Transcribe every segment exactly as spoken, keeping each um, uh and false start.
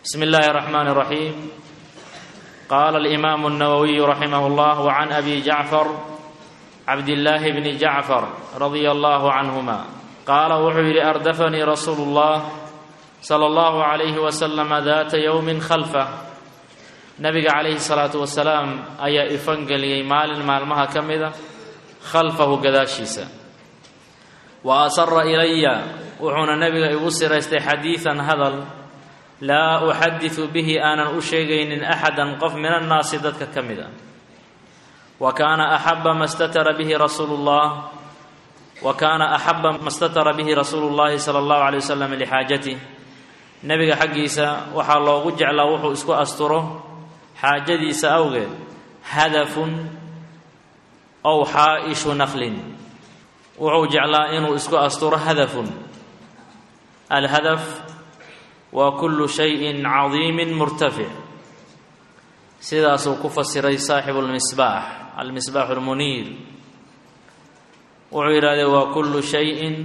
بسم الله الرحمن الرحيم. قال الإمام النووي رحمه الله: وعن أبي جعفر عبد الله بن جعفر رضي الله عنهما قال وحي أردفني رسول الله صلى الله عليه وسلم ذات يوم خلفه نبي عليه الصلاة والسلام أي إفنقلي مال مالمها كمذا خلفه قداشيسا وأصر إلي وحون النبي يوصر استي حديثا هذا لا أحدث به أنا أشيغين أحدا قف من الناس ذاتك كمذا وكان أحب ما استتر به رسول الله وكان أحب ما استتر به رسول الله صلى الله عليه وسلم لحاجته نبي حقيسا وحا لوغو جعلا وحو اسكو أستره حاجديسا أوغي هدف أو حائش نخل وحو جعلا إنو اسكو أستره هدف الهدف وكل شيء عظيم مرتفع سيداسو كفسري صاحب المصباح المصباح المنير وعيراده وكل شيء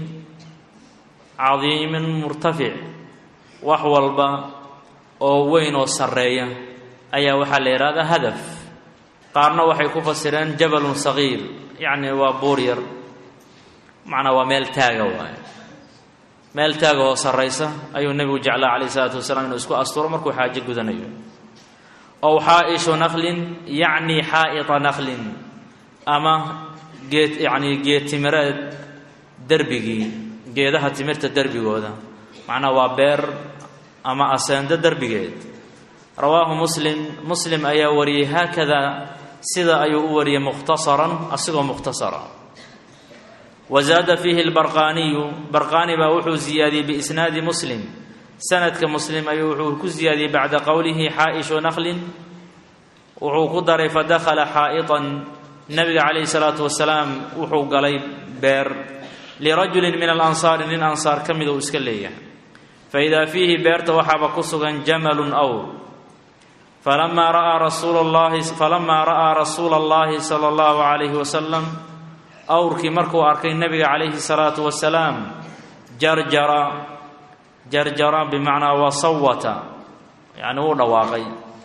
عظيم مرتفع وحولبا او وين وسريا ايا وحا ليراده هدف قارنا waxay ku fasireen jabal صغير يعني وبورير معنى وميل تاغا واي meel taaga oo sareysa ayuu nabigu jeclaa kaleey salaatu wasalaam inuu isku asturo markuu xaaje gudanayo aw haa'ishu naqlin yani haa'ita naqlin ama geed yani geed timireed darbigi geedaha timirta darbigooda macna waa beer ama asaanda darbigeed rawaahu muslim muslim ayaa wariyay hakada sida ayuu u wariyay mukhtasaran asigoo mukhtasara وزاد فيه البرقاني برقاني باوحو زيادي بإسناد مسلم سند كمسلم أيوحو كزيادي بعد قوله حائش نخل وحو قدر فدخل حائطا النبي عليه الصلاة والسلام وحو قليب بير لرجل من الأنصار من الأنصار كمدوا اسكالية فإذا فيه بيرت وحب قصغا جمل أو فلما رأى رسول الله فلما رأى رسول الله صلى الله عليه وسلم أوركي مركو أركي النبي عليه الصلاة والسلام جرجر جرجر بمعنى وصوت يعني هو نواقي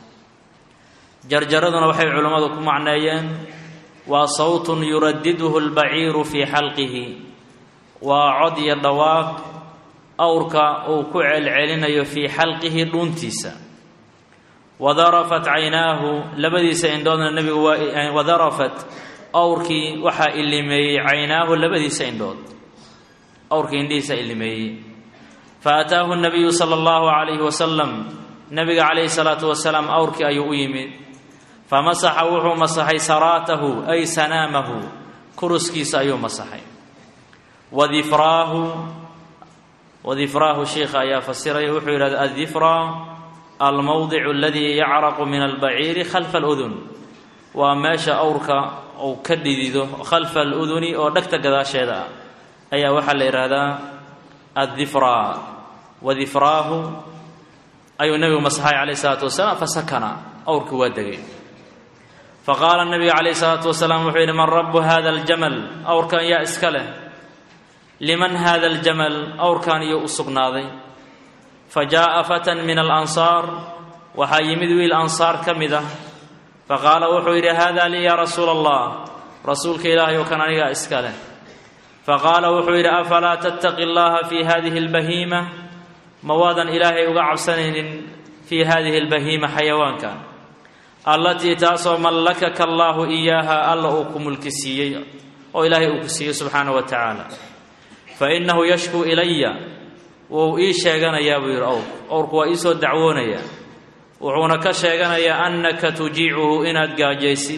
جرجرنا وحي علماءكم معنيين وصوت يردده البعير في حلقه وعدي الدواق أوركا أو كعل علنا في حلقه دونتيسا وذرفت عيناه لبديس إندون النبي وذرفت أوركي وحا إلمي عيناه لبديس إندود أوركي إنديس إلمي فأتاه النبي صلى الله عليه وسلم نبي عليه الصلاة والسلام أوركي أيو يمد فمسح وحو مسحي سراته أي سنامه كرسكي سأيو مسحي وذفراه وذفراه الشيخ أيا فسيري وحو الذفرى الموضع الذي يعرق من البعير خلف الأذن وماشى أوركا أو كديدو خلف الأذن أو دكت قداشيدا أي وحل إرادة الذفرى وذفراه أي النبي مسحي عليه الصلاة والسلام فسكن أورك ودقي فقال النبي عليه الصلاة والسلام وحين من رب هذا الجمل أوركا يا إسكله لمن هذا الجمل أوركان يؤسق ناضي فجاء فتى من الأنصار وحيمدوي الأنصار كمده فقال وحير هذا لي يا رسول الله رسولك إلهي وكان لي إسكاله فقال وحير أفلا تتقي الله في هذه البهيمة موادا إلهي وقع سنين في هذه البهيمة حيوان كان التي تاسو ملكك الله إياها الله أكم الكسية وإلهي أكسية سبحانه وتعالى فإنه يشكو إلي وإيش يغانا يا بير أوك أورك وإيسو دعونا يا وحونا كشيغانا يا أنك تجيعه إناد قاجيسي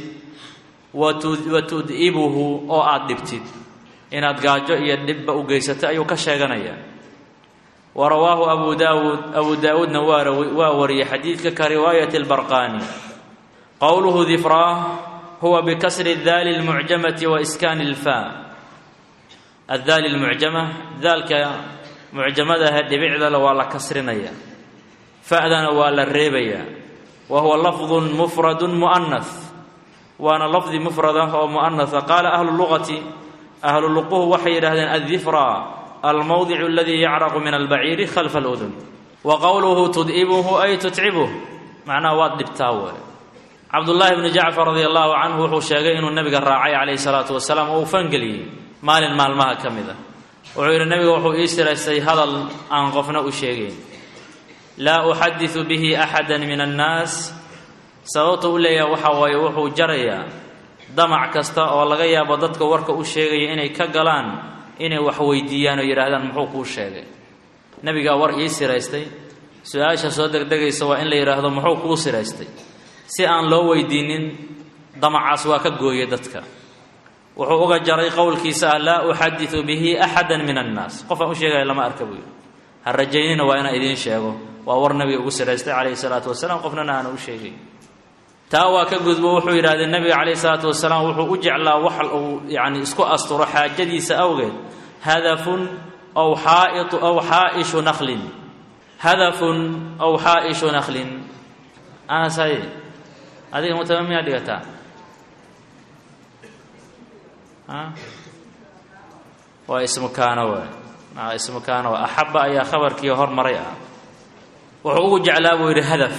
وتدئبه أو أدبتد إناد قاجو يدب أقيسة أيو كشيغانا يا ورواه أبو داود أبو داود نوار ووري حديثك كرواية البرقاني قوله ذفراه هو بكسر الذال المعجمة وإسكان الفاء الذال المعجمة ذلك معجمة هدي بعد ولا كسرنيا فأذن ولا الريبيا وهو لفظ مفرد مؤنث وأنا لفظ مفرد أو مؤنث قال أهل اللغة أهل اللقوه وحي هذا الذفرى الموضع الذي يعرق من البعير خلف الأذن wa qowluhu tud'ibuhu ay tutcibuh macnaha waad dhibtaa wey. cabdullaahi bni jacfar radia allahu canhu wuxuu sheegay inuu nabiga raacay calayhi salaatu wasalaam oo uu fangeliyey maalin maalmaha ka mid a. wuxuu yidhi nabiga wuxuu ii siraystay hadal aan qofna u sheegayn, laa uxadisu bihi axada min annaas. sababta u leeyaha waxaa waaye wuxuu jarayaa damac kasta oo laga yaabo dadka warka u sheegaya inay ka galaan inay wax weydiiyaan oo yidhaahdaan muxuu kuu sheegay. nabigaa war ii siraystay, su-aasha soo degdegaysa waa in la yidhaahdo muxuu kuu siraystay, si aan loo weydiinin damacaas waa ka gooyay dadka. wuxuu uga jaray qowlkiisa ah laa uxadisu bihi axada min annaas, qof aan u sheegaya lama arka buu yidhi. ha rajaynina waa inaan idiin sheego, waa war nabiga ugu siraystay calayhi salaatu wasalaam, qofnana aana u sheegay. taa waa ka gudbo wuxuu yidhahdee nabiga calayhi salaatu wasalaam wuxuu u jeclaa wax uu yacni isku asturo xaajadiisa awgeed hadafun aw xaa'itu aw xaa'ishu nakhlin hadafun aw xaa'ishu nakhlin. anasay adiga mutama miyaa dhigataa waa ismu kaana waay ismu kaana waa axabba ayaa khabarkii hormaray ah. wuxuu ugu jeclaa buu yidhi hadaf.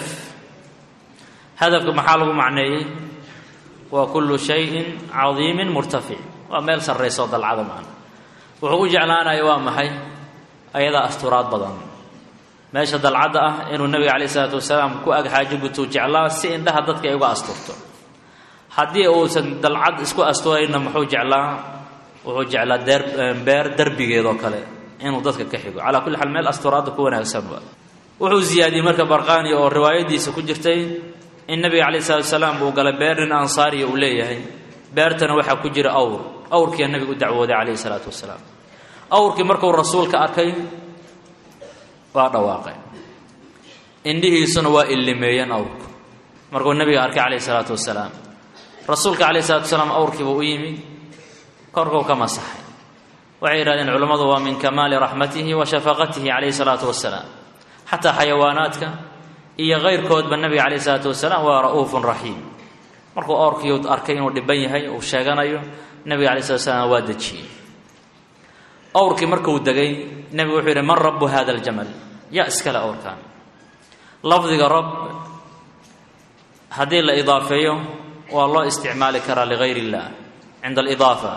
hadafka maxaa lagu macneeyey? waa kullu shayin cadiimin murtafic, waa meel sarraysoo dalcada macna. wuxuu u jeclaanaya waa maxay? ayadaa asturaad badan. meesha dalcadda ah inuu nabiga calayh isalaatu wasalaam ku ag xaajo gutuu jeclaa si indhaha dadka ay uga asturto. haddii uusan dalcad isku asturayna muxuu jeclaa? wuxuu jeclaa deer beer derbigeedoo kale inuu dadka ka xigo. calaa kulli xaal meel asturaadda ku wanaagsanba. wuxuu ziyaadiyey marka barqaani oo riwaayadiisa ku jirtay in nabiga calayh isalaatu wasalaam uu galay beer nin ansaariya uu leeyahay. beertana waxaa ku jira awr. awrkiiya nabiga u dacwooday calayhi salaatu wasalaam. awrkii markuu rasuulka arkay waa dhawaaqay, indhihiisuna waa illimeeyeen awrku markuu nabiga arkay calayhi salaatu wasalaam. rasuulka calayhi salaatu wasalaam awrkiibuu u yimid, korkuu ka masaxay. waxay yidhahdeen culammadu waa min kamaali raxmatihi wa shafaqatihi calayhi salaatu wasalaam. xataa xayawaanaadka iyo kayrkoodba nabiga calayhi salaatu wasalaam waa ra'uufun raxiim. markuu awrkii arkay inuu dhiban yahay uu sheeganayo, nabiga calayhi salatu wasalaam waa dejiyey. awrkii markuu degay nabigu wuxuu yidhi man rabbu hada aljamal, yaa iskale awrkan. lafdiga rab haddii la idaafeeyo waa loo isticmaali karaa ligayr illah cinda alidaafa.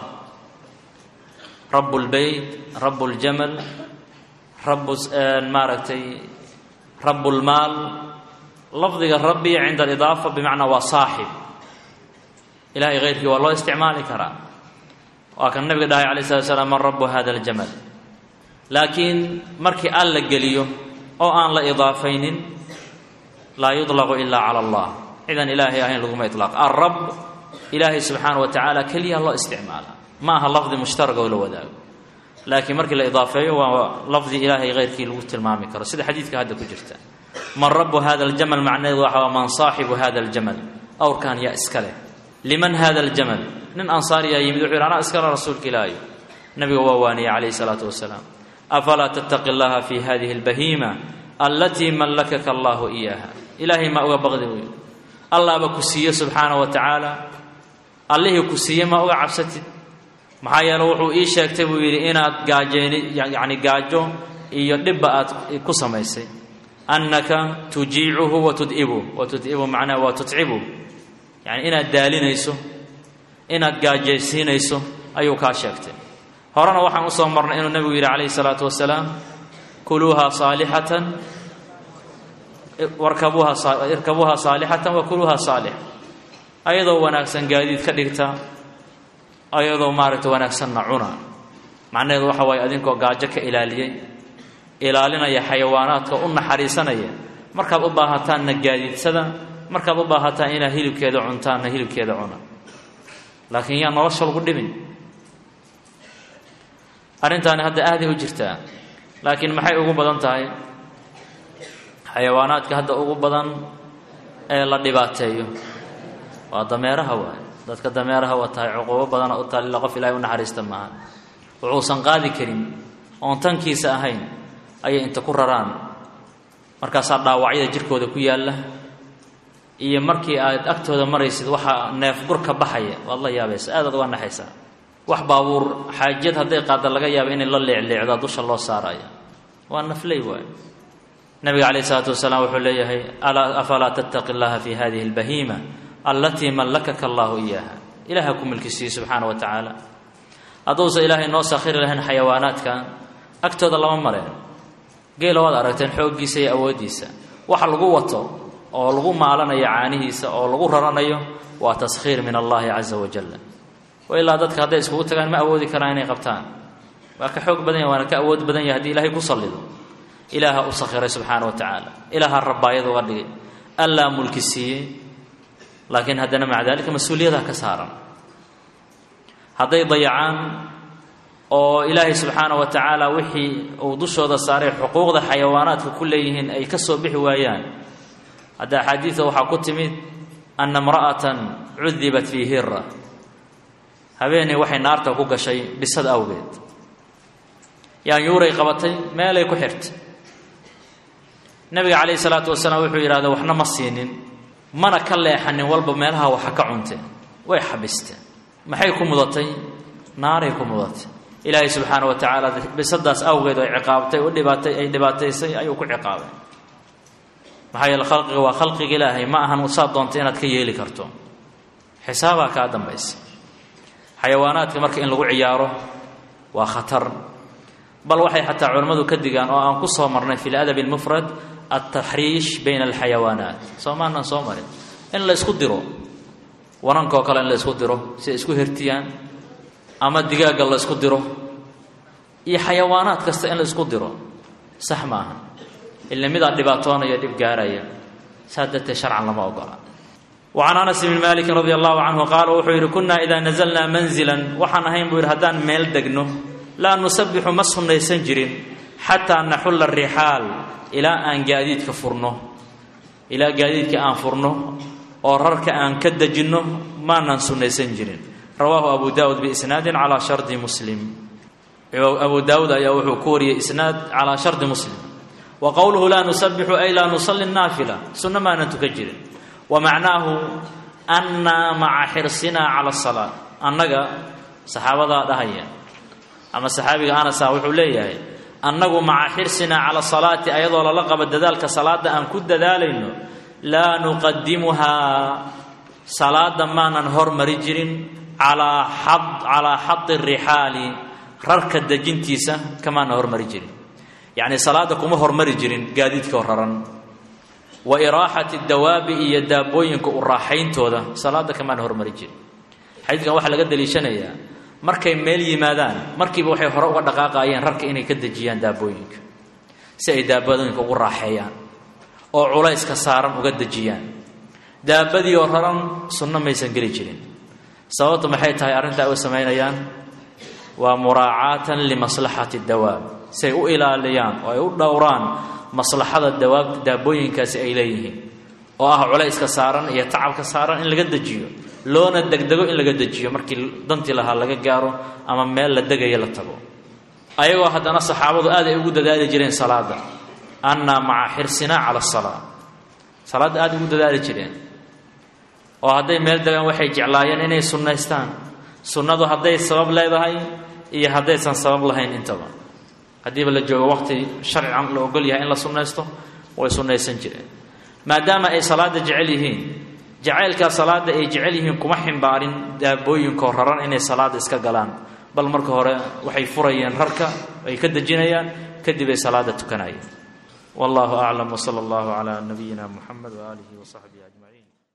rabu lbeyt, rabu ljamal, rabu maaragtay rabu lmaal. lafdiga rabbi cinda alidaafa bimacnaa waa saaxib. ilahay hayrkii waa loo isticmaali karaa. waa kan nabiga dhahay calayh salatu wasalaam man rabu hada aljamal. laakiin markii al la geliyo oo aan la idaafaynin laa yudlaqu ilaa cala allah, cidan ilaahay ahayn laguma ilaaq. alrab ilaahay subxaana wa tacaala keliya loo isticmaala, ma aha lafdi mushtaraga oo la wadaago. laakiin markii la idaafeeyo waa lafdi ilaahay hayrkii lagu tilmaami karo, sida xadiidka hadda ku jirta. man rabu hada aljamal macnaheedu waxa waa man saaxibu hada aljamal. awrkan yaa iska leh. liman hada aljamal? nin ansaariyaa yimid wuxuu yidhi anaa iskale rasuulka ilaahay. nabiga waa waaniyey calayhi salaatu wasalaam. afalaa tattaqi allaha fi hadihi albahiima allatii mallakaka allahu iyaha. ilaahay maa uga baqdi buu yidhi, allaaba ku siiye subxaana wa tacaala. allihii ku siiye ma uga cabsatid? maxaa yeele wuxuu ii sheegtay buu yidhi inaad gaajeeni yacni gaajo iyo dhibba aad ku samaysay. annaka tujiicuhu wa tud'ibuh. wa tud'ibu macnaha waa tutcibu, yacni inaad daalinayso, inaad gaajaysiinayso ayuu kaa sheegtay. horena waxaan u soo marnay inuu nabigu yidhi calayhi salaatu wasalaam kuluuha saalixatan warkabuuha irkabuuha saalixatan wa kuluuha saalix. ayadoo wanaagsan gaadiid ka dhigta, ayadoo maaragtay wanaagsanna cuna. macnaheedu waxa waaye adinkoo gaajo ka ilaaliyey, ilaalinaya xayawaanaadka, u naxariisanaya. markaad u baahataanna gaadiidsada, markaad u baahataan inaad hilibkeeda cuntaanna hilibkeeda cuna. laakiin yaa nolosha lagu dhibin. arrintaani hadda aaday u jirtaa, laakiin maxay ugu badan tahay? xayawaanaadka hadda ugu badan ee la dhibaateeyo waa dameeraha waay. dadka dameeraha watahay cuquubo badana u taal ila qof ilaahay u naxariista maaha. wuxuusan qaadi karin oon tankiisa ahayn ayay inta ku raraan, markaasaa dhaawacyada jirkooda ku yaalla. iyo markii aad agtooda maraysid waxaa neef gurka baxaya waad la yaabaysa, aadaad uga naxaysaa. wax baabuur xaajiyad hadday qaada laga yaaba inay la leecleecdaa dusha loo saaraya. waa nafley waay. nabiga calayhi salaatu wasalaam wuxuu leeyahay afalaa tattaqi llaha fi hadihi albahiima allatii mallakaka allahu iyaha ilaaha ku milkisiiye subxaana wa tacaala hadduusa ilaahay noo sakhiri lahayn xayawaanaadkan agtooda lama mareen geela waad aragteen xooggiisa iyo awooddiisa waxa lagu wato oo lagu maalanayo caanihiisa oo lagu raranayo waa taskhiir min allahi caza wajalla wa ilaa dadka hadday iskugu tagaan ma awoodi karaan inay qabtaan waa ka xoog badan yahay waana ka awood badan yahay haddii ilaahay ku sallido ilaaha u sakhiray subxaana wa tacaala ilaaha rabbaayad uga dhigay allaa mulki siiyey laakiin haddana maca daalika mas-uuliyadaha ka saaran hadday dayacaan oo ilaahay subxaana wa tacaala wixii uu dushooda saaray xuquuqda xayawaanaadka ku leeyihiin ay ka soo bixi waayaan hadda axaadiida waxaa ku timid anna imra'atan cudibat fii hira habeenay waxay naarta ku gashay bisad awgeed yaanyuuray qabatay meelay ku xirtay nabiga calayhi salaatu wasalaam wuxuu yidhahda waxna ma siinin mana ka leexanin walba meelaha waxa ka cunteen way xabisteen maxay ku mudatay naaray ku mudatay ilaahay subxaana wa tacaala bisadaas awgeed ay ciqaabtay u dhibaatay ay dhibaataysay ayuu ku ciqaabay maxaa yeele khalqiga waa khalqiga ilaahay ma ahan usaa doonta inaad ka yeeli karto xisaabaa kaa dambaysa xayawaanaadka marka in lagu ciyaaro waa khatar bal waxay xataa culammadu ka digaan oo aan ku soo marnay fi ladabi almufrad altaxriish bayna alxayawaanaat soomaanan soo marin in la isku diro wanankoo kale in la isku diro si ay isku hertiyaan ama digaagga la isku diro iyo xayawaanaad kasta in la isku diro sax maaha ila midaa dhibaatoonaya dhib gaaraya saa darteed sharcan lama ogola وعن أنس بن مالك رضي الله عنه قال وحير كنا إذا نزلنا منزلا وحن هين بير هدان ميل دقنه لا نسبح مسهم ليسنجر حتى نحل الرحال إلى أن جاديد كفرنه إلى جاديد كأن فرنه وررك أن كدجنه ما ننسو ليسنجر رواه أبو داود بإسناد على شرط مسلم أبو داود يوحو كوري إسناد على شرط مسلم وقوله لا نسبح أي لا نصلي النافلة سنة ما نتكجر ومعناه أن مع حرصنا على الصلاة أنك صحابة دهيا أما الصحابي أنا ساوح ليه أنه مع حرصنا على الصلاة أيضا لقب الدلال كصلاة أن كد ذلك لا نقدمها صلاة ما ننهر مرجر على حط على حط الرحال ررك الدجنتيسة كما نهر مرجر يعني صلاتكم هر مرجر قاديتك وررن وإراحة الدواب إيا دابوينك والراحين تودا صلاة كمان هر مرجل حيث كان واحد لقد ليشانيا markay meel yimaadaan markiiba waxay hore uga dhaqaaqayeen rarka inay ka dajiyaan daabooyinka si ay daabooyinka ugu raaxeeyaan oo culays ka saaran uga dajiyaan daabadii oo raran sunna maysan gali jirin sababtu maxay tahay arinta ay sameeyaan waa muraa'atan li maslahati dawaab say u ilaaliyaan oo ay u dhowraan maslaxada dawaab daabooyinkaasi ay leeyihiin oo ah culayska saaran iyo tacabka saaran in laga dajiyo loona degdego in laga dajiyo markii dantii lahaa laga gaaro ama meel la degayo la tago ayagoo haddana saxaabadu aad ay ugu dadaali jireen salaada anna maca xirsina cala salaa salaada aad ugu dadaali jireen oo hadday meel degaan waxay jeclaayeen inay sunnaystaan sunnadu hadday sabab leedahay iyo haddaysan sabab lahayn intaba haddiiba la joogo waqti sharcan la ogol yahay in la sunnaysto way sunnaysan jireen maadaama ay salaada jecel yihiin jacaylka salaada ay jecel yihiin kuma ximbaarin daabooyinkoo raran inay salaada iska galaan bal marka hore waxay furayeen rarka ay ka dajinayaan kadib ay salaada tukanayeen wallahu a'lam wa sallallahu ala nabiyyina muhammad wa alihi wa sahbihi ajma'in